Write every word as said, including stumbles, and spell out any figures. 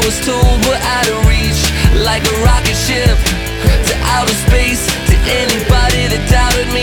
was told were out of reach, like a rocket ship to outer space. To anybody that doubted me,